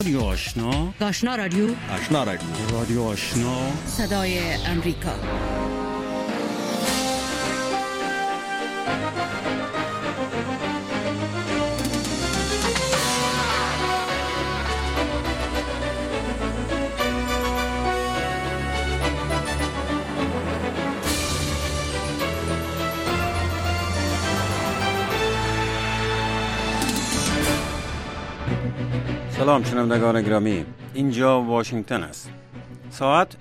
رادیو آشنا، آشنا رادیو، آشنا رادیو، رادیو آشنا، صدای امریکا. سلام شنوندگان گرامی، اینجا واشنگتن است. ساعت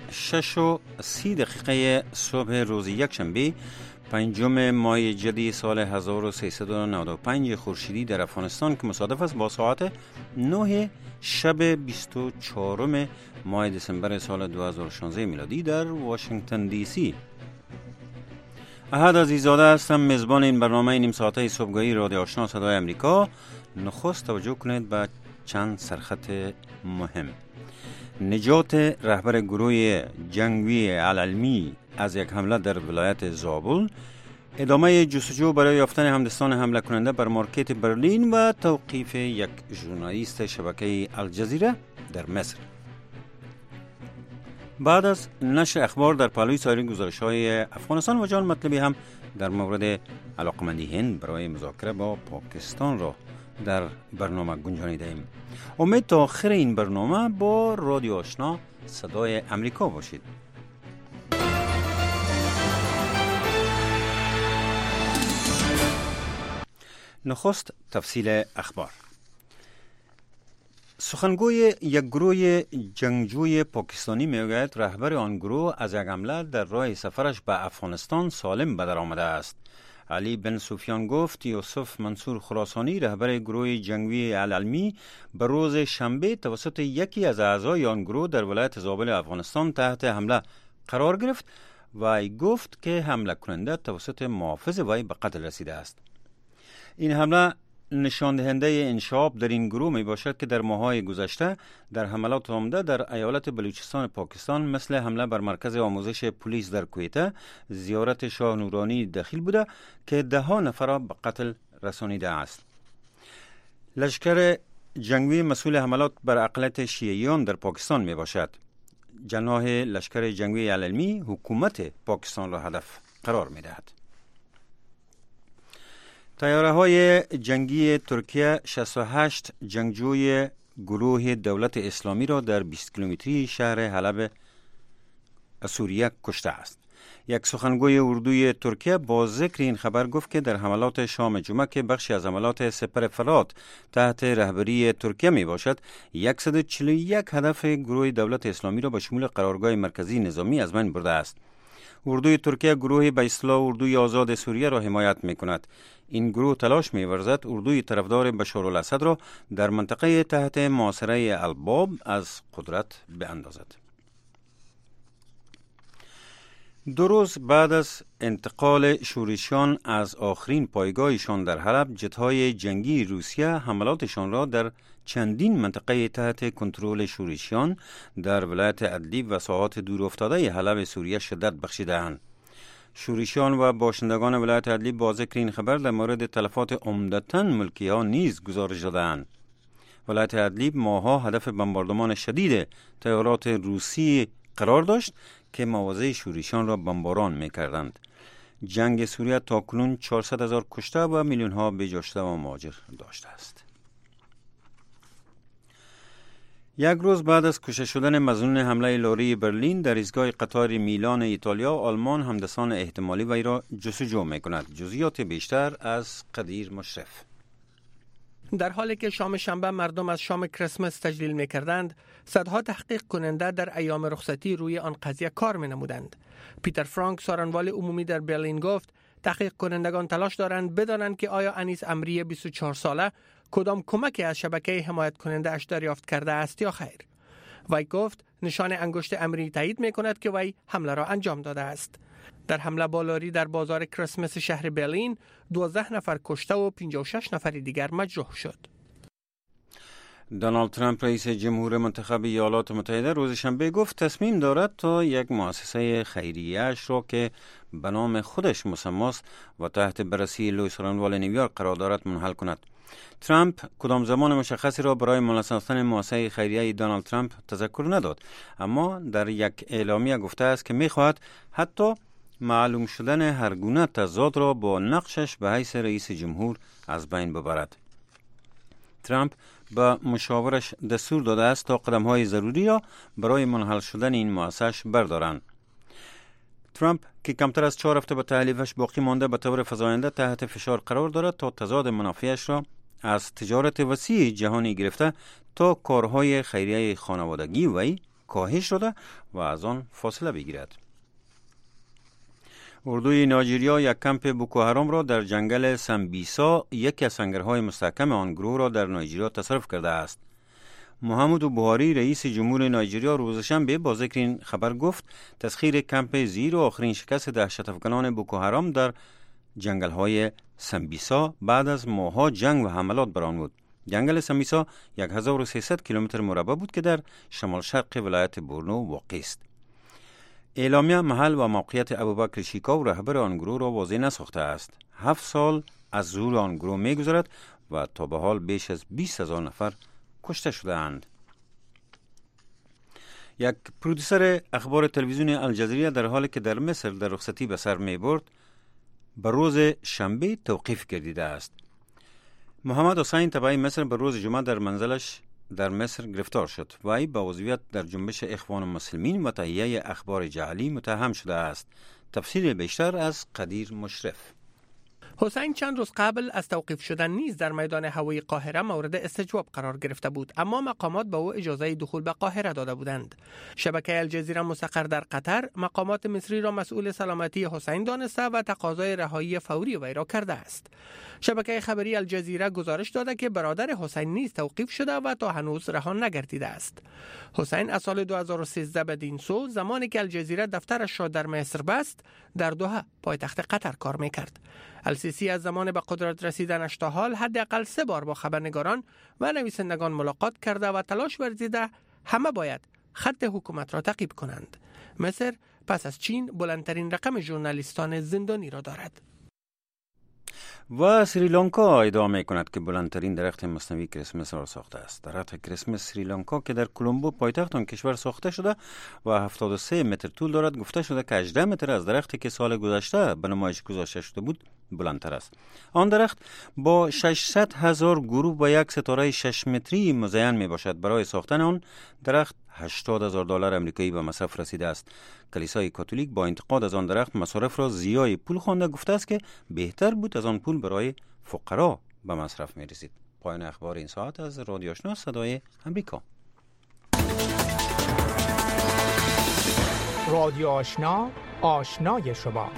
6:30 صبح روز یکشنبه 5 ماه جدی سال 1395 خورشیدی در افغانستان که مصادف است با ساعت 9 شب 24 ماه دسامبر سال 2016 میلادی در واشنگتن دی سی. احد عزیزاده هستم، میزبان این برنامه نیم ساعته صبحگاهی رادیو آشنا صدای امریکا. نخست توجه کنید به چند سرخط مهم. نجات رهبر گروه جنگی العلمی از یک حمله در ولایت زابل، ادامه جستجو برای یافتن همدستان حمله کننده بر مارکت برلین و توقیف یک ژورنالیست شبکه الجزیره در مصر. بعد از نشر اخبار در پهلوی سایر گزارش‌های افغانستان و جان مطلبی هم در مورد علاقمندی هند برای مذاکره با پاکستان را در برنامه گنجانیده ایم. امید تا آخر این برنامه با رادیو آشنا صدای امریکا باشید. نخست تفصیل اخبار. سخنگوی یک گروه جنگجوی پاکستانی میگوید رهبر آن گروه از یک حمله در راه سفرش به افغانستان سالم به در آمده است. علی بن سفیان گفت یوسف منصور خراسانی رهبر گروه جنگی العلمی به روز شنبه توسط یکی از اعضای آن گروه در ولایت زابل افغانستان تحت حمله قرار گرفت و ای گفت که حمله کننده توسط محافظ وی به قتل رسیده است. این حمله نشان دهنده انشعاب در این گروه می باشد که در ماه‌های گذشته در حملات عمده در ایالت بلوچستان پاکستان مثل حمله بر مرکز آموزش پلیس در کویته، زیارت شاه نورانی دخیل بوده که 10 نفر را به قتل رسانیده است. لشکر جنگی مسئول حملات بر اقلیت شیعیان در پاکستان می باشد. جناح لشکر جنگی العلمی حکومت پاکستان را هدف قرار می دهد. طیاره‌های جنگی ترکیه 68 جنگجوی گروه دولت اسلامی را در 20 کیلومتری شهر حلب سوریه کشته است. یک سخنگوی اردوی ترکیه با ذکر این خبر گفت که در حملات شام جمعه که بخشی از حملات سپر فرات تحت رهبری ترکیه می باشد، 141 هدف گروه دولت اسلامی را به شمول قرارگاه مرکزی نظامی از بین برده است. اردوی ترکیه گروه به اصطلاح اردوی آزاد سوریه را حمایت می کند. این گروه تلاش می ورزد اردوی طرفدار بشار الاسد را در منطقه تحت محاصره الباب از قدرت بیاندازد. 2 روز بعد از انتقال شورشیان از آخرین پایگاهشان در حلب، جت‌های جنگی روسیه حملاتشان را در چندین منطقه تحت کنترل شورشیان در ولایت ادلیب و ساحات دور افتاده حلب سوریه شدت بخشیده‌اند. شورشیان و باشندگان ولایت ادلیب با ذکر این خبر در مورد تلفات عمدتاً ملکی‌ها نیز گزارش داده‌اند. ولایت ادلیب ماه‌ها هدف بمباردمان شدید طیارات روسی قرار داشت که مواضع شورشیان را بمباران می‌کردند. جنگ سوریه تاکنون 400,000 کشته و میلیون‌ها بجاشته و مهاجر داشته است. یک روز بعد از کشته شدن مظنون حمله لاری برلین در ایستگاه قطار میلان ایتالیا، آلمان همدستان احتمالی وی را جستجو می‌کند. جزئیات بیشتر از قدیر مشرف. در حالی که شام شنبه مردم از شام کریسمس تجلیل می‌کردند، صدها تحقیق کننده در ایام رخصتی روی آن قضیه کار می‌نمودند. پیتر فرانک، سارنوال عمومی در برلین، گفت تحقیق کنندگان تلاش دارند بدانند که آیا انیس امری 24 ساله کدام کمکی از شبکه حمایت کننده اش دریافت کرده است یا خیر. وی گفت نشان انگشت امری تایید می‌کند که وی حمله را انجام داده است. در حمله با لاری در بازار کریسمس شهر برلین 12 نفر کشته و 56 نفر دیگر مجروح شد. دونالد ترامپ رئیس جمهور منتخب ایالات متحده روز شنبه گفت تصمیم دارد تا یک مؤسسه خیریه‌اش را که به نام خودش مسماست و تحت بررسی لوئیس رانوال نیویورک قرار دارد منحل کند. ترامپ کدام زمان مشخصی را برای مالی ساختن مؤسسه خیریه دونالد ترامپ تذکر نداد، اما در یک اعلامیه گفته است که می‌خواهد حتی معلوم شدن هر گونه تضاد را با نقشش به حیث رئیس جمهور از بین ببرد. ترامپ به مشاورش دستور داده است تا قدم‌های ضروری را برای منحل شدن این مؤسسه بردارند. ترامپ که کمتر از 4 هفته به تحلیفش باقی مانده به طور فزاینده تحت فشار قرار دارد تا تضاد منافعش را از تجارت وسیع جهانی گرفته تا کارهای خیریه خانوادگی وی کاهش شده و از آن فاصله بگیرد. اردوی نایجریا یک کمپ بوکو حرام را در جنگل سمبیسا، یکی از سنگرهای مستحکم آن گروه را در نایجریا تصرف کرده است. محمد بوهاری رئیس جمهور نایجریا روز شنبه با ذکر این خبر گفت تسخیر کمپ زیر و آخرین شکست دهشت افکنان بوکو حرام در جنگل‌های سمبیسا بعد از ماه‌ها جنگ و حملات بر آن بود. جنگل سمبیسا 1300 کیلومتر مربع بود که در شمال شرق ولایت بورنو واقع است. اعلامیه محل و موقعیت ابوبکر شیکاو رهبر آن گروه را واضح نساخته است. 7 سال از ظهور آن گروه می‌گذرد و تا به حال بیش از 20,000 نفر کشته شده اند. یک پرودوسر اخبار تلویزیون الجزیره در حالی که در مصر در رخصتی به سر می‌برد به روز شنبه توقیف گردیده است. محمد حسین تبعی مصر به روز جمعه در منزلش در مصر گرفتار شد و ای با عضویت در جنبش اخوان المسلمین و تهیه اخبار جعلی متهم شده است. تفصیل بیشتر از قدیر مشرف. حسین چند روز قبل از توقیف شدن نیز در میدان هوایی قاهره مورد استجواب قرار گرفته بود، اما مقامات به او اجازه دخول به قاهره داده بودند. شبکه الجزیره مستقر در قطر مقامات مصری را مسئول سلامتی حسین دانسته و تقاضای رهایی فوری وی را کرده است. شبکه خبری الجزیره گزارش داده که برادر حسین نیز توقیف شده و تا هنوز رها نگردیده است. حسین از سال 2013 بدین سو زمانی که الجزیره دفترش را در مصر بست، در دوحه پایتخت قطر کار میکرد. السیسی از زمان به قدرت رسیدنش تا حال حداقل 3 بار با خبرنگاران و نویسندگان ملاقات کرده و تلاش ورزیده همه باید خط حکومت را تعقیب کنند. مصر پس از چین بلندترین رقم ژورنالیستان زندانی را دارد. و سریلانکا ادعا می کند که بلندترین درخت مصنوعی کریسمس را ساخته است. درخت کریسمس سریلانکا که در کلمبو پایتخت آن کشور ساخته شده و 73 متر طول دارد، گفته شده که 18 متر از درختی که سال گذشته به نمایش گذاشته شده بود بلندتر است. آن درخت با 600,000 گروه و یک ستاره 6 متری مزین می باشد. برای ساختن آن درخت $80,000 آمریکایی به مصرف رسیده است. کلیسای کاتولیک با انتقاد از آن درخت مصارف را زیای پول خوانده، گفته است که بهتر بود از آن پول برای فقرا به مصرف می رسید. پایان اخبار این ساعت از رادیو آشنا صدای امریکا. رادیو آشنا، آشنای شما.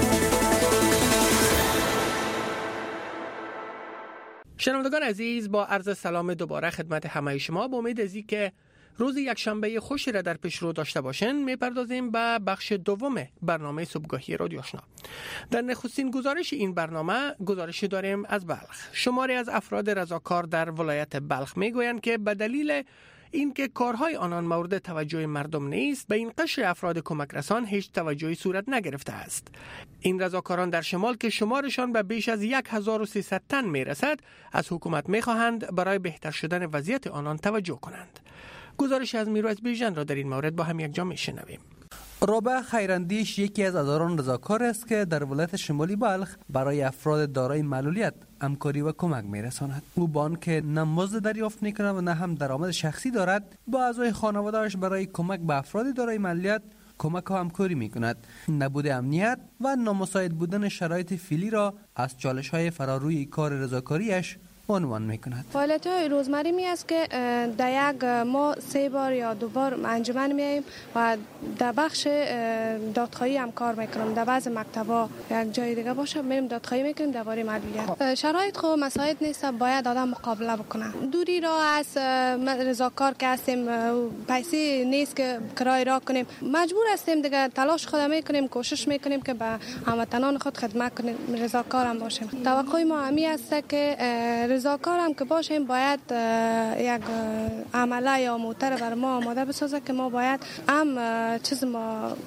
شنوندگان عزیز، با عرض سلام دوباره خدمت همه شما. با امید از اینکه روز یک شنبه خوشی را در پیش رو داشته باشین، میپردازیم به بخش دوم برنامه صبحگاهی رادیو آشنا. در نخستین گزارش این برنامه گزارشی داریم از بلخ. شماری از افراد رضاکار در ولایت بلخ میگویند که به دلیل اینکه کارهای آنان مورد توجه مردم نیست، به این قشر افراد کمک رسان هیچ توجهی صورت نگرفته است. این رضاکاران در شمال که شمارشان به بیش از 1300 تن میرسد، از حکومت میخواهند برای بهتر شدن وضعیت آنان توجه کنند. گزارش از میرویس بیژن را در این مورد با هم یک جا میشنویم. رابع خیراندیش یکی از هزاران رضاکار است که در ولایت شمالی بلخ برای افراد دارای معلولیت همکاری و کمک میرساند. او با آنکه نه مزد دریافت میکند و نه هم درآمد شخصی دارد، با اعضای خانواده‌اش برای کمک به افراد دارای معلولیت کمک و همکاری میکند. نبود امنیت و نامساعد بودن شرایط فعلی را از چالش‌های فراروی کار رضاکاریش عنوان میکند. فعالیت‌های روزمره می است که در یک ماه 3 بار یا 2 بار انجمن میایم و در بخش دادخواهی هم کار میکنم. در بعض مکتب‌ها یک جای دیگه باشه میریم دادخواهی میکنیم درباره معلولیت. شرایط خو مساعد نیست، باید آدم مقابله بکنه. دوری را از رضاکار که هستیم، پیسه نیست که کرایه را کنیم، مجبور هستیم دیگه تلاش خود میکنیم، کوشش میکنیم که به هموطنان خود خدمت کنیم، رضاکار هم باشیم. توقع ما همی است که رضاکار هم که باشیم باید یک عمله یا موتر بر ما آماده بسازه که ما باید هم چیز ما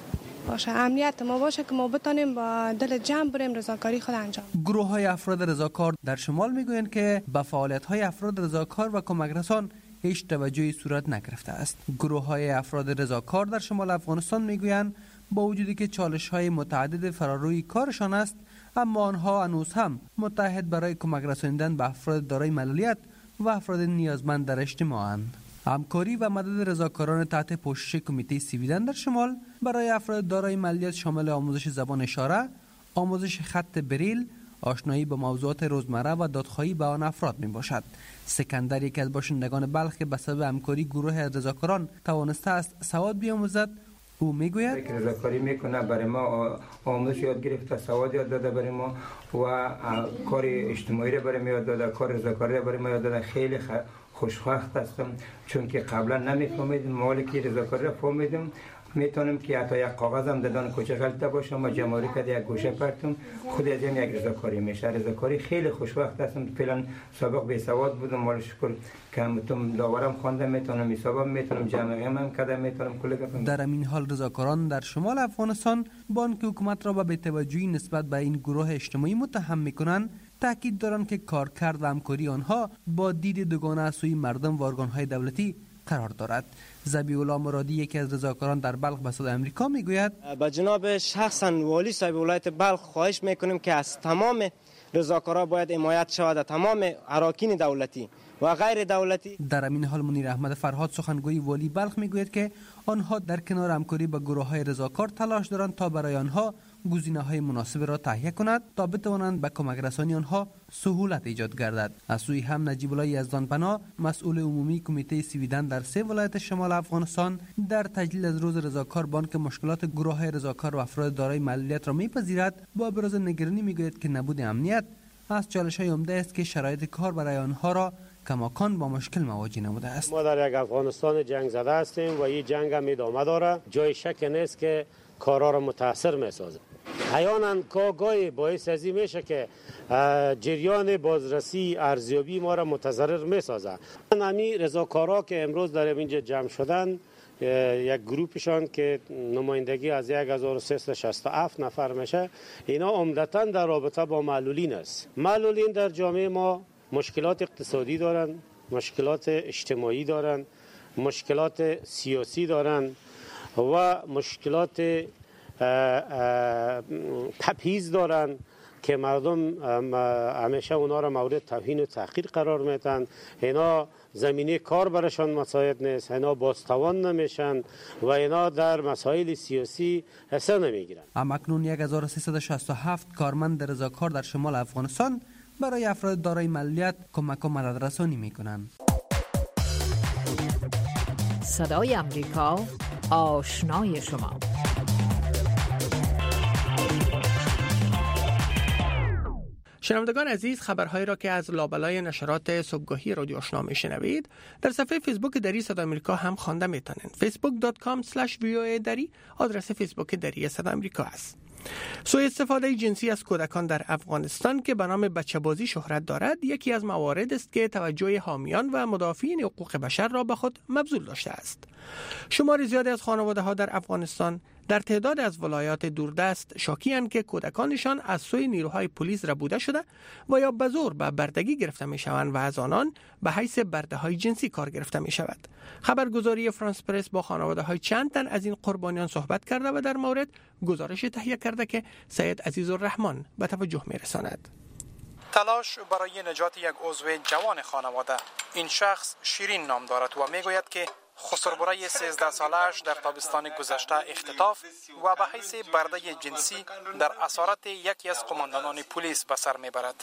باشه، امنیت ما باشه که ما بتونیم با دل جمع بریم رضاکاری خود انجام. گروه های افراد رضاکار در شمال میگویند که به فعالیت های افراد رضاکار و کمک رسان هیچ توجهی صورت نگرفته است. گروه های افراد رضاکار در شمال افغانستان میگویند با وجودی که چالش های متعدد فراروی کارشان است، اما آنها هنوز هم متحد برای کمک رساندن به افراد دارای معلولیت و افراد نیازمند در اجتماعند. همکاری و مدد رضاکاران تحت پوشش کمیته سویدن در شمال برای افراد دارای معلولیت شامل آموزش زبان اشاره، آموزش خط بریل، آشنایی با موضوعات روزمره و دادخواهی به آن افراد می باشد. سکندر، یکی از باشندگان بلخ که به سبب همکاری گروه رضاکاران توانسته است سواد بیاموزد، او میگوید رضاکاری میکنه برای ما آموزش یاد گرفته، سواد یاد داده برای ما و کار اجتماعی را برای ما یاد داده، کار رضاکاری را برای ما یاد داده. خیلی خوشبخت هستم چون که قبلا نمیفهمیدم، مالی که رضاکاری را فهمیدم میتونم که حتی یک کاغذ هم دادن کوچه غلطه باشم و جمع‌آوری کرد یک گوشه پرتم خود از این یک رضاکاری میشه. رضاکاری خیلی خوشبخت هستم. فعلا سابق بی سواد بودم، مال شکر که متم داورم خواندم، میتونم حسابم میتونم جمعه هم کردم، میتونم کلی گفتم. در این حال رضاکاران در شمال افغانستان بانک حکومت را به بی‌توجهی نسبت به این گروه اجتماعی متهم میکنند. تاکید دارند که کارکرد و همکاری آنها با دید دوگانه از سوی مردم و ارگان‌های دولتی قرار دارد. ذبیح الله مرادی، یکی از رضاکاران در بلخ به صدای آمریکا میگوید با جناب شخصا والی صاحب ولایت بلخ خواهش میکنیم که از تمام رضاکارا باید حمایت شود، تمام اراکین دولتی و غیر دولتی. در همین حال منیر احمد فرهاد، سخنگوی والی بلخ، میگوید که آنها در کنار همکاری با گروه‌های رضاکار تلاش دارند تا برای آنها گزینه‌های مناسب را تهیه کند تا بتوانند به کمک رسانی آنها سهولت ایجاد گردد. از سوی هم نجیب الله یزدانپناه، مسئول عمومی کمیته سویدن در 3 ولایت شمال افغانستان، در تجلیل از روز رضاکار بانک مشکلات گروه‌های رضاکار و افراد دارای معلولیت را می‌پذیرد. با ابراز نگرانی میگوید که نبود امنیت از چالش‌های عمده است که شرایط کار برای آنها را کماکان با مشکل مواجه نموده است. ما در یک افغانستان جنگ زده هستیم و این جنگ هم ادامه داره. جای شک نیست که کارا را متاثر می‌سازه. احیانا گاهی باعث ازی میشه که جریان بازرسی ارزیابی ما را متضرر می‌سازه. همین رضاکارا که امروز در اینجا جمع شدن، یک گروپشان که نمایندگی از 1367 نفر میشه، اینا عمدتاً در رابطه با معلولین است. معلولین در جامعه ما مشکلات اقتصادی دارن، مشکلات اجتماعی دارن، مشکلات سیاسی دارن و مشکلات تبعیض دارن که مردم همیشه اونا را مورد توهین و تحقیر قرار میدن. اینا زمینه کار برشان مساعد نیست، اینا بازتوان نمیشن و اینا در مسائل سیاسی حصه نمیگیرن. همکنون 1367 کارمند رضاکار در شمال افغانستان برای افراد دارای معلولیت کمک و مدد رسانی میکنند. صدای آمریکا، آشنای شما. شنوندگان عزیز، خبرهایی را که از لابلای نشرات صبحگاهی رادیو آشنا میشنوید در صفحه فیسبوک دری صدای آمریکا هم خوانده میتونید. facebook.com/voa دری آدرس فیسبوک دری صدای آمریکا است. سوء استفاده جنسی از کودکان در افغانستان که به نام بچه‌بازی شهرت دارد، یکی از موارد است که توجه حامیان و مدافعین حقوق بشر را به خود مبذول داشته است. شمار زیادی از خانواده‌ها در افغانستان در تعداد از ولایات دوردست شاکی‌اند که کودکانشان از سوی نیروهای پلیس ربوده شده و یا به زور به بردگی گرفته می‌شوند و از آنان به حیث برده‌های جنسی کار گرفته می‌شود. خبرگزاری فرانس پرس با خانواده‌های چند تن از این قربانیان صحبت کرده و در مورد گزارش تهیه کرده که سید عزیزالرحمن به توجه می‌رساند. تلاش برای نجات یک عضو جوان خانواده. این شخص شیرین نام دارد و می‌گوید که خسربرای 13 سالش در تابستان گذشته اختطاف و به حیث برده جنسی در اسارت یکی از قماندانان پلیس به سر میبرد.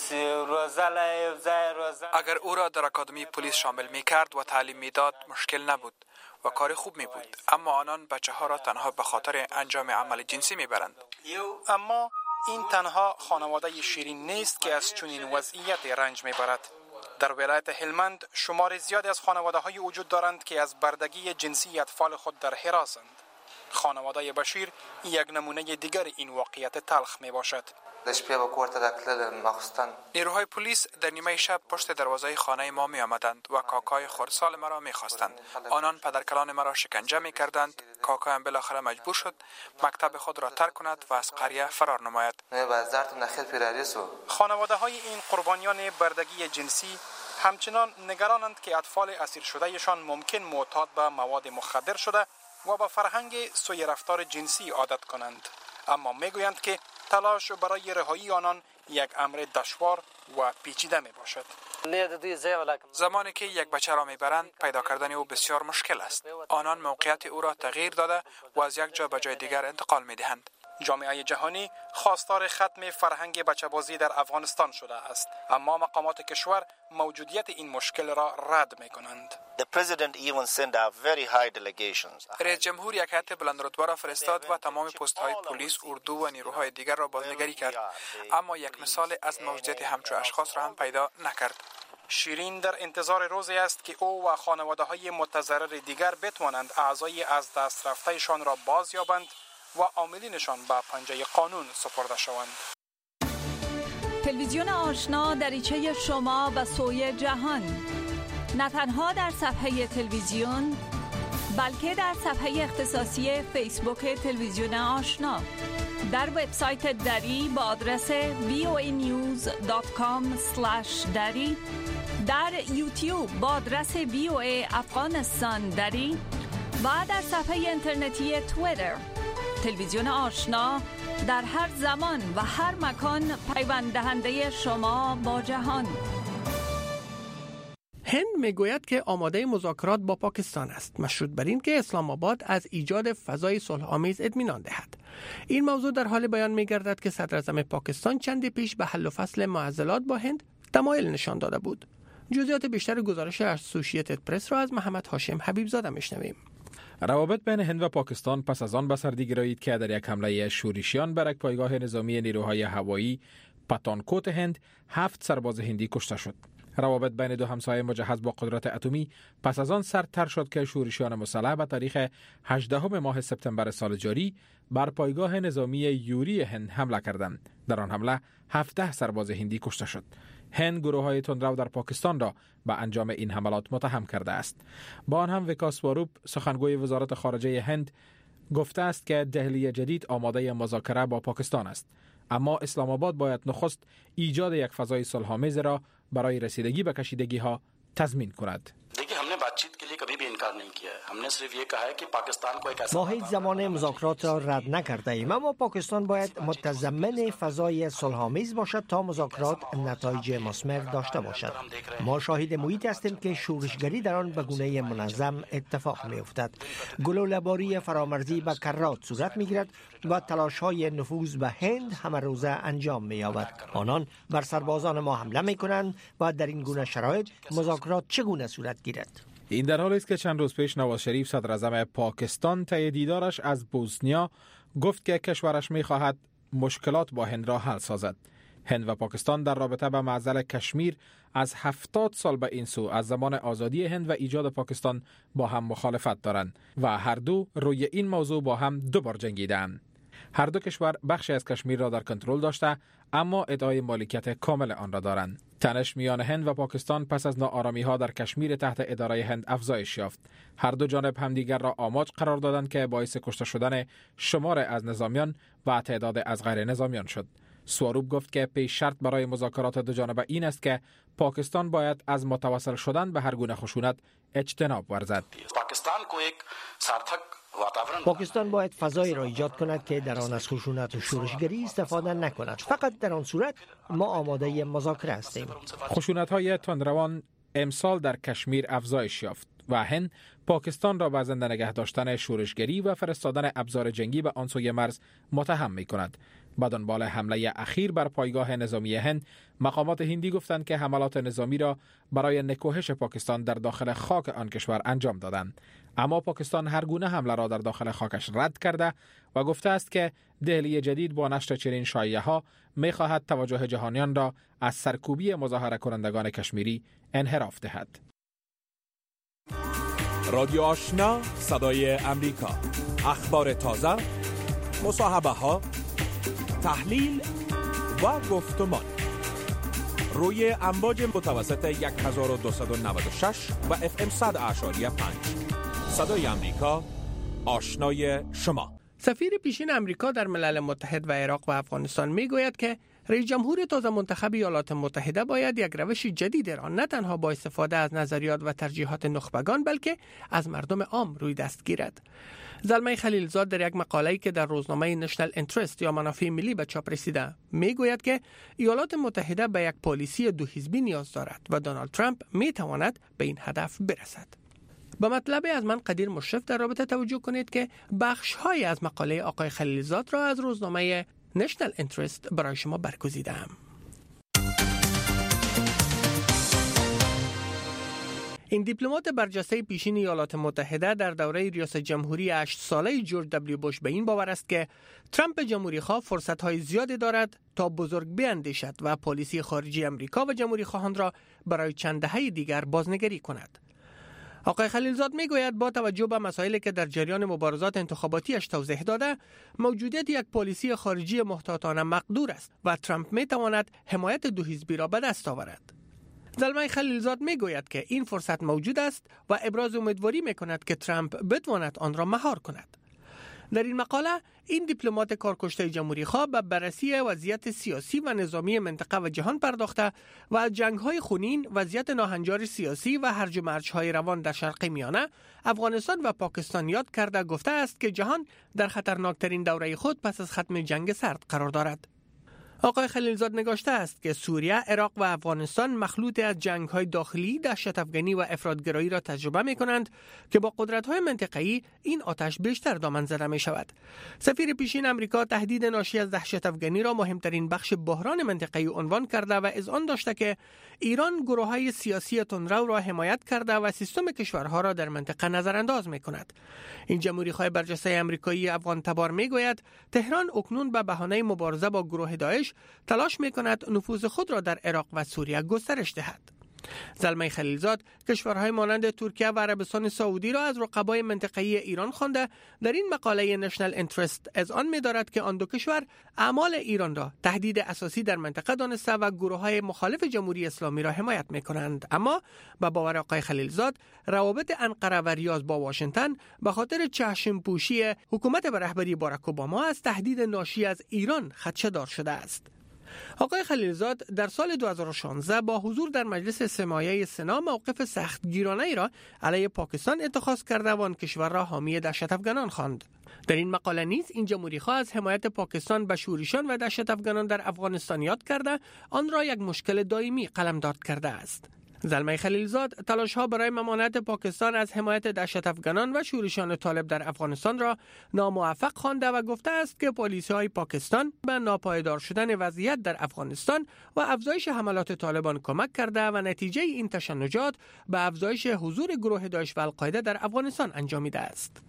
اگر او را در اکادمی پلیس شامل میکرد و تعلیم میداد مشکل نبود و کار خوب می بود، اما آنان بچه ها را تنها به خاطر انجام عمل جنسی میبرند. اما این تنها خانواده شیرین نیست که از چنین وضعیت رنج میبرد. در ولایت هلمند شمار زیادی از خانواده‌های وجود دارند که از بردگی جنسی اطفال خود در حراسند. خانواده بشیر یک نمونه دیگر این واقعیت تلخ می باشد. نیروهای پلیس در نیمه شب پشت دروازه خانه ما می آمدند و کاکای خردسال مرا می خواستند. آنان پدرکلان مرا شکنجه می کردند. کاکایم بالاخره مجبور شد مکتب خود را ترک کند و از قریه فرار نماید. خانواده های این قربانیان بردگی جنسی همچنان نگرانند که اطفال اسیر شدهشان ممکن معتاد به مواد مخدر شده و به فرهنگ سوی رفتار جنسی عادت کنند. اما میگویند که تلاش برای رهایی آنان یک امر دشوار و پیچیده می باشد. زمانی که یک بچه را میبرند پیدا کردن او بسیار مشکل است. آنان موقعیت او را تغییر داده و از یک جا به جای دیگر انتقال میدهند. جامعه جهانی خواستار ختم فرهنگ بچه‌بازی در افغانستان شده است، اما مقامات کشور موجودیت این مشکل را رد می‌کنند. رئیس جمهور یک هیئت بلندرتبه را فرستاد و تمام پست‌های پلیس، اردو و نیروهای دیگر را بازنگری کرد، اما یک مثال از موجودیت همچون اشخاص را هم پیدا نکرد. شیرین در انتظار روزی است که او و خانواده‌های متضرر دیگر بتوانند اعضای از دست رفته‌شان را باز یابند و عاملینشان به پنجه قانون سپرده شوند. تلویزیون آشنا دریچه شما به سوی جهان، نه تنها در صفحه تلویزیون بلکه در صفحه اختصاصی فیسبوک تلویزیون آشنا، در وبسایت دری با آدرس voanews.com/dari، در یوتیوب با آدرس VOA افغانستان دری و در صفحه اینترنتی توییتر. تلویزیون آشنا در هر زمان و هر مکان پیوند دهنده شما با جهان. هند میگوید که آماده مذاکرات با پاکستان است، مشروط بر این که اسلام آباد از ایجاد فضای صلح آمیز اطمینان دهد. این موضوع در حال بیان میگردد که صدر اعظم پاکستان چندی پیش به حل و فصل معضلات با هند تمایل نشان داده بود. جزئیات بیشتر گزارش اسوسییتد پرس را از محمد هاشم حبیبزاده میشنویم. روابط بین هند و پاکستان پس از آن به سر گرایید که در یک حمله شورشیان بر یک پایگاه نظامی نیروهای هوایی پتانکوت هند 7 سرباز هندی کشته شد. روابط بین دو همسایه مجهز با قدرت اتمی پس از آن سردتر شد که شورشیان مسلح به تاریخ 18 ماه سپتامبر سال جاری بر پایگاه نظامی یوری هند حمله کردند. در آن حمله 17 سرباز هندی کشته شد. هند گروه‌های تندرو در پاکستان را به انجام این حملات متهم کرده است. با آن هم ویکاس سواروپ، سخنگوی وزارت خارجه هند، گفته است که دهلی جدید آماده مذاکره با پاکستان است، اما اسلام آباد باید نخست ایجاد یک فضای صلح‌آمیز را برای رسیدگی به کشیدگی‌ها تضمین کند. ما هیچ زمان مذاکرات را رد نکرده ایم، اما پاکستان باید متضمن فضای صلح‌آمیز باشد تا مذاکرات نتایج مثمر داشته باشد. ما شاهد محیط هستیم که شورشگری در آن به گونه منظم اتفاق می‌افتد. گلوله‌باری فرامرزی به کرات صورت می‌گیرد و تلاش‌های نفوذ به هند همه روزه انجام می‌یابد. آنان بر سربازان ما حمله می‌کنند و در این گونه شرایط مذاکرات چگونه صورت گیرد؟ این در حالی است که چند روز پیش نواز شریف صدر اعظم پاکستان طی دیدارش از بوسنیا گفت که کشورش می‌خواهد مشکلات با هند را حل سازد. هند و پاکستان در رابطه به معضل کشمیر از 70 سال به این سو از زمان آزادی هند و ایجاد پاکستان با هم مخالفت دارند و هر دو روی این موضوع با هم 2 بار جنگیدند. هر دو کشور بخشی از کشمیر را در کنترل داشته اما ادعای مالکیت کامل آن را دارند. تنش میان هند و پاکستان پس از ناآرامی‌ها در کشمیر تحت اداره هند افزایش یافت. هر دو جانب همدیگر را آماج قرار دادند که باعث کشته شدن شمار از نظامیان و تعداد از غیر نظامیان شد. سواروپ گفت که پیش شرط برای مذاکرات دو جانبه این است که پاکستان باید از متوسل شدن به هر گونه خشونت اجتناب ورزد. پاکستان باید فضایی را ایجاد کند که در آن از خشونت و شورشگری استفاده نکند. فقط در آن صورت ما آماده مذاکره هستیم. خشونت‌های تندروان امسال در کشمیر افزایش یافت و هند پاکستان را به زنده نگه داشتن شورشگری و فرستادن ابزار جنگی به آن سوی مرز متهم می‌کند. به دنبال حمله اخیر بر پایگاه نظامی هند، مقامات هندی گفتند که حملات نظامی را برای نکوهش پاکستان در داخل خاک آن کشور انجام دادند. اما پاکستان هر گونه حمله را در داخل خاکش رد کرده و گفته است که دهلی جدید با نشر چنین شایعه‌ها می‌خواهد توجه جهانیان را از سرکوبی مظاهره کنندگان کشمیری انحراف دهد. رادیو آشنا، صدای امریکا، اخبار تازه، مصاحبه‌ها، تحلیل و گفتمان روی امواج متوسط 1296 و FM 100.5 صدای امریکا، آشنای شما. سفیر پیشین امریکا در ملل متحد و عراق و افغانستان میگوید که رئیس جمهور تازه منتخب ایالات متحده باید یک روش جدید را نه تنها با استفاده از نظریات و ترجیحات نخبگان بلکه از مردم عام روی دست گیرد. زلمه خلیلزاد در یک مقاله‌ای که در روزنامه نشنال انترست یا منافع ملی به چاپ رسیده میگوید که ایالات متحده به یک پالیسی دو حزبی نیاز دارد و دونالد ترامپ میتواند به این هدف برسد. با مطلب از من قدیر مشرف در رابطه توجه کنید که بخش‌های از مقاله آقای خلیلزاد را از روزنامه نشنال انترست برای شما برگزیدم. این دیپلمات برجسته پیشین ایالات متحده در دوره ریاست جمهوری 8 ساله جورج دبلیو بوش به این باور است که ترامپ جمهوری‌خواه فرصت‌های زیادی دارد تا بزرگ بیندیشد و پالیسی خارجی امریکا و جمهوری‌خواهان را برای چند دهه دیگر بازنگری کند. آقای خلیلزاد میگوید با توجه به مسائلی که در جریان مبارزات انتخاباتیش توضیح داده، موجودیت یک پالیسی خارجی محتاطانه مقدور است و ترامپ میتواند حمایت دو حزبی را به دست آورد. زلمه خلیلزاد میگوید که این فرصت موجود است و ابراز امیدواری میکند که ترامپ بتواند آن را مهار کند. در این مقاله این دیپلمات کارکشته جمهوری‌خواه به بررسی وضعیت سیاسی و نظامی منطقه و جهان پرداخته و از جنگ‌های خونین، وضعیت ناهنجار سیاسی و هرج و مرج‌های روان در شرق میانه، افغانستان و پاکستان یاد کرده گفته است که جهان در خطرناکترین دوره خود پس از ختم جنگ سرد قرار دارد. آقای خلیلزاد نگاشته است که سوریه، عراق و افغانستان مخلوط از جنگ‌های داخلی، دهشت افغانی و افراطگرایی را تجربه می‌کنند که با قدرت‌های منطقه‌ای این آتش بیشتر دامن زده می‌شود. سفیر پیشین امریکا تهدید ناشی از دهشت افغانی را مهمترین بخش بحران منطقه‌ای عنوان کرده و اذعان داشته که ایران گروه‌های سیاسی تندرو را حمایت کرده و سیستم کشورها را در منطقه نظرانداز می‌کند. این جمهوری‌خواه برجسته آمریکایی افغان تبار می‌گوید تهران اکنون به بهانه مبارزه با گروه داعش تلاش می‌کند نفوذ خود را در عراق و سوریه گسترش دهد. زلمه خلیلزاد کشورهای مانند ترکیه و عربستان سعودی را از رقبای منطقه‌ای ایران خوانده در این مقاله نشنال انترست اذعان می‌دارد که آن دو کشور اعمال ایران را تهدید اساسی در منطقه دانسته و گروه‌های مخالف جمهوری اسلامی را حمایت می‌کنند. اما به باور آقای خلیلزاد روابط انقره و ریاض با واشنگتن به خاطر چشم‌پوشی حکومت به رهبری باراک اوباما از تهدید ناشی از ایران خدشه‌دار شده است. آقای خلیلزاد در سال 2016 با حضور در مجلس سماعی سنا موقف سختگیرانه‌ای را علیه پاکستان اتخاذ کرده و آن کشور را حامی دهشت افغانان خواند. در این مقاله نیز این جمهوری‌خواه از حمایت پاکستان به شورشیان و دهشت افغانان در افغانستان یاد کرده آن را یک مشکل دائمی قلمداد کرده است. زلمه خلیلزاد تلاش‌ها برای ممانعت پاکستان از حمایت دهشت افغانان و شورشیان طالب در افغانستان را ناموفق خوانده و گفته است که پالیسی‌های پاکستان به ناپایدار شدن وضعیت در افغانستان و افزایش حملات طالبان کمک کرده و نتیجه این تشنجات به افزایش حضور گروه داعش و القاعده در افغانستان انجامیده است.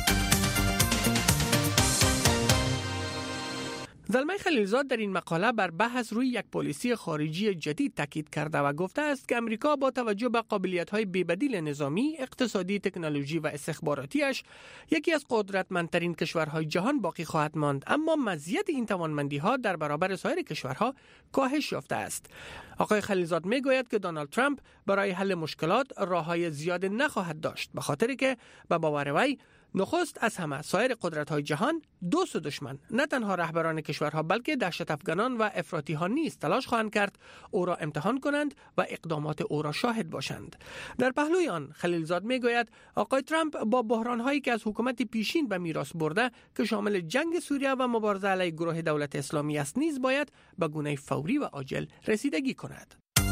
زلمه خلیلزاد در این مقاله بر بحث روی یک پالیسی خارجی جدید تاکید کرده و گفته است که امریکا با توجه به قابلیت‌های بی‌بدیل نظامی، اقتصادی، تکنولوژی و استخباراتیش یکی از قدرتمندترین کشورهای جهان باقی خواهد ماند، اما مزیت این توانمندی‌ها در برابر سایر کشورها کاهش یافته است. آقای خلیلزاد میگوید که دونالد ترامپ برای حل مشکلات راه‌های زیاد نخواهد داشت، به خاطری که به باور وی نخست از همه سایر قدرت‌های جهان دوست و دشمن نه تنها رهبران کشورها بلکه دهشت افغانان و افراطی‌ها نیز تلاش خواهند کرد او را امتحان کنند و اقدامات او را شاهد باشند. در پهلوی آن خلیلزاد میگوید آقای ترامپ با بحران‌هایی که از حکومت پیشین به میراث برده که شامل جنگ سوریه و مبارزه علیه گروه دولت اسلامی است نیز باید به گونه فوری و عاجل رسیدگی کند.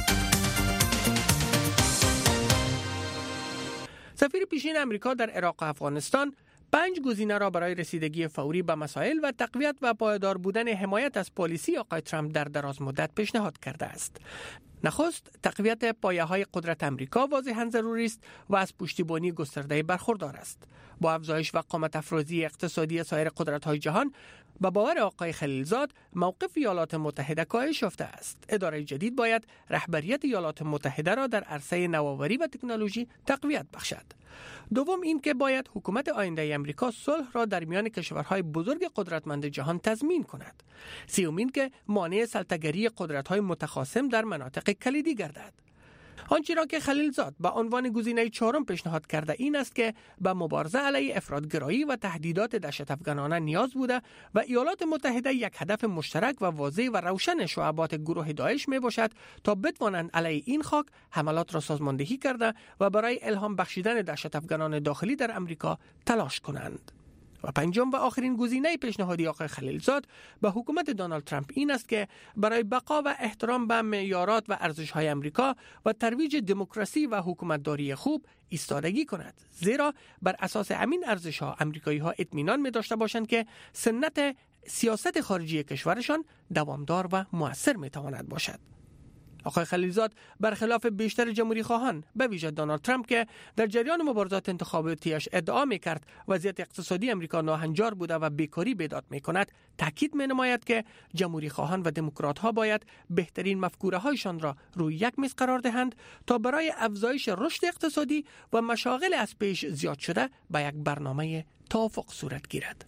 سفیر پیشین امریکا در عراق و افغانستان 5 گزینه را برای رسیدگی فوری به مسائل و تقویت و پایدار بودن حمایت از پالیسی آقای ترامپ در دراز مدت پیشنهاد کرده است. نخست تقویت پایه‌های قدرت امریکا واضحاً ضروری است و از پشتیبانی گسترده برخوردار است. با افزایش و قامت افرازی اقتصادی سایر قدرت‌های جهان، با باور آقای خلیلزاد موقف ایالات متحده کاهش یافته است. اداره جدید باید رهبریت ایالات متحده را در عرصه نوآوری و تکنولوژی تقویت بخشد. دوم این که باید حکومت آینده امریکا صلح را در میان کشورهای بزرگ قدرتمند جهان تضمین کند. سوم این که مانع سلطه‌گری قدرت‌های متخاصم در مناطق کلیدی گردد. آنچه را که خلیلزاد به عنوان گزینه چهارم پیشنهاد کرده این است که به مبارزه علیه افراط‌گرایی و تهدیدات دهشت‌افکنانه نیاز بوده و ایالات متحده یک هدف مشترک و واضح و روشن شعبات گروه داعش می باشد تا بتوانند علیه این خاک حملات را سازماندهی کرده و برای الهام بخشیدن دهشت‌افکنان داخلی در امریکا تلاش کنند. و پنجم و آخرین گزینه پیشنهادی آقای خلیلزاد به حکومت دونالد ترامپ این است که برای بقا و احترام به معیارات و ارزش‌های امریکا و ترویج دموکراسی و حکومتداری خوب ایستادگی کند، زیرا بر اساس همین ارزش‌ها امریکایی‌ها اطمینان می‌داشته باشند که سنت سیاست خارجی کشورشان دوامدار و مؤثر می‌تواند باشد. آقای خلیلزاد برخلاف بیشتر جمهوری خواهان به ویژه دونالد ترامپ که در جریان مبارزات انتخاباتیش ادعا می‌کرد وضعیت اقتصادی امریکا ناهنجار بوده و بیکاری بیداد می‌کند، تاکید می‌نماید که جمهوری خواهان و دموکرات‌ها باید بهترین مفکوره‌هایشان را روی یک میز قرار دهند تا برای افزایش رشد اقتصادی و مشاغل از پیش زیاد شده به یک برنامه توافق صورت گیرد.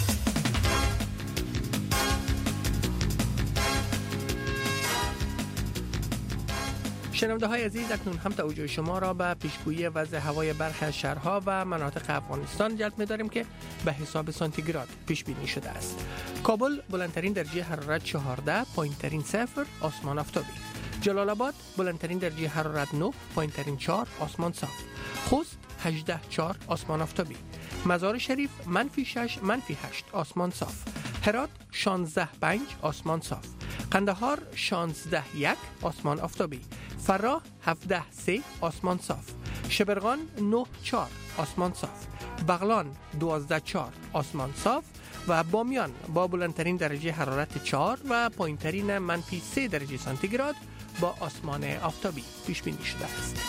شنونده های عزیز، اکنون هم توجه شما را به پیشگویی وضع هوای برخی از شهرها و مناطق افغانستان جلب می‌داریم که به حساب سانتیگراد پیش بینی شده است. کابل بلندترین درجه حرارت 14، پایین‌ترین 0، آسمان آفتابی. جلال آباد بلندترین درجه حرارت 9، پایین‌ترین 4، آسمان صاف. خوست 18.4، آسمان آفتابی. مزار شریف -6، -8، آسمان صاف. هرات 16.5، آسمان صاف. قندهار 16.1، آسمان آفتابی. فراه 17.3، آسمان صاف. شبرغان 9.4، آسمان صاف. بغلان 12.4، آسمان صاف. و بامیان با بلندترین درجه حرارت 4 و پایینترین -3 درجه سانتیگراد با آسمان آفتابی پیش بینی شده است.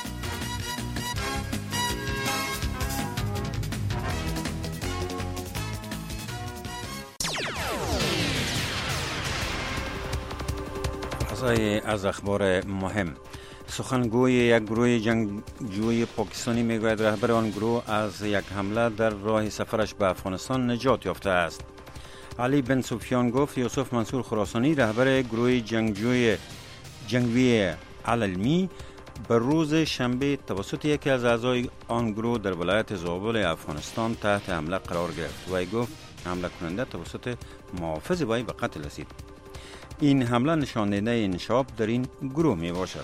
از اخبار مهم، سخنگوی یک گروه جنگجوی پاکستانی میگوید رهبر آن گروه از یک حمله در راه سفرش به افغانستان نجات یافته است. علی بن سفیان گفت یوسف منصور خراسانی رهبر گروه جنگجوی علمی به روز شنبه توسط یکی از اعضای آن گروه در ولایت زابل افغانستان تحت حمله قرار گرفت. وی گفت حمله کننده توسط محافظ وی به قتل رسید. این حمله نشان دهنده انشاب در این گروه می باشد.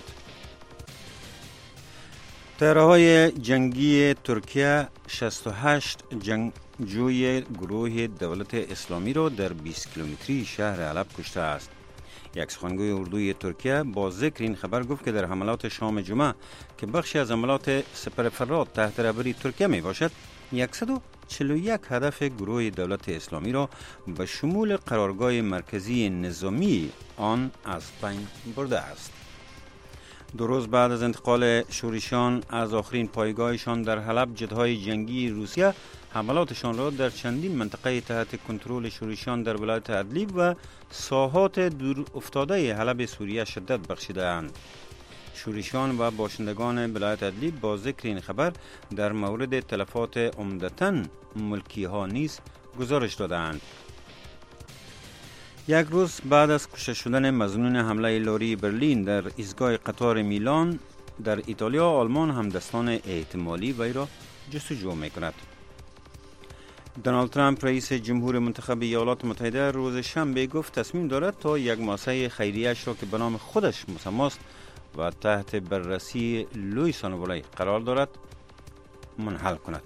طیاره‌های جنگی ترکیه 68 جنگجوی گروه دولت اسلامی را در 20 کیلومتری شهر حلب کشته است. یک سخنگوی اردوی ترکیه با ذکر این خبر گفت که در حملات شام جمعه که بخشی از حملات سپر فرات تحت رهبری ترکیه می باشد، 141 هدف گروه دولت اسلامی را به شمول قرارگاه مرکزی نظامی آن از بین برده است. 2 روز بعد از انتقال شورشیان از آخرین پایگاهشان در حلب، جتهای جنگی روسیه حملاتشان را در چندین منطقه تحت کنترل شورشیان در ولایت ادلیب و ساحات دور افتاده حلب سوریه شدت بخشیده‌اند. شورشیان و باشندگان ولایت ادلیب با ذکر این خبر در مورد تلفات عمدتاً ملکی ها نیز گزارش دادند. یک روز بعد از کشته شدن مظنون حمله لاری برلین در ایستگاه قطار میلان در ایتالیا، آلمان همدستان احتمالی وی را جستجو می‌کند. دونالد ترامپ رئیس جمهور منتخب ایالات متحده روز شنبه گفت تصمیم دارد تا یک مؤسسه خیریه‌اش را که به نام خودش مسماست و تحت بررسی لوئیس آنوولی قرار دارد منحل کند.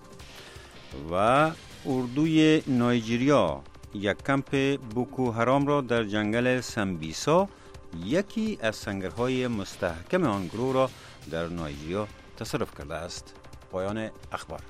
و اردوی نایجریا یک کمپ بوکو حرام را در جنگل سمبیسا، یکی از سنگرهای مستحکم آن گروه را در نایجریا تصرف کرده است. پایان اخبار.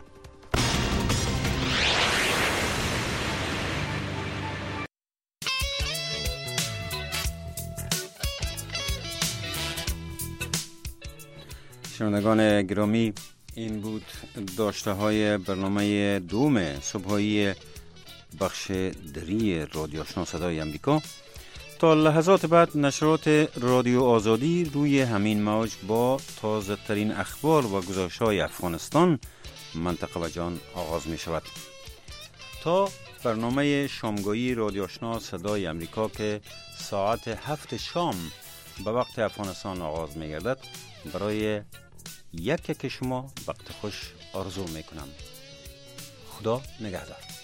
شنوندگان گرامی، این بود داشته های برنامه دوم صبحایی بخش دری رادیو آشنا صدای امریکا. تا لحظات بعد نشرات رادیو آزادی روی همین موج با تازه ترین اخبار و گزارش های افغانستان، منطقه و جهان آغاز می شود. تا برنامه شامگاهی رادیو آشنا صدای امریکا که ساعت 7 شام به وقت افغانستان آغاز می گردد، برای یک شما وقت خوش آرزو می کنم. خدا نگهدار.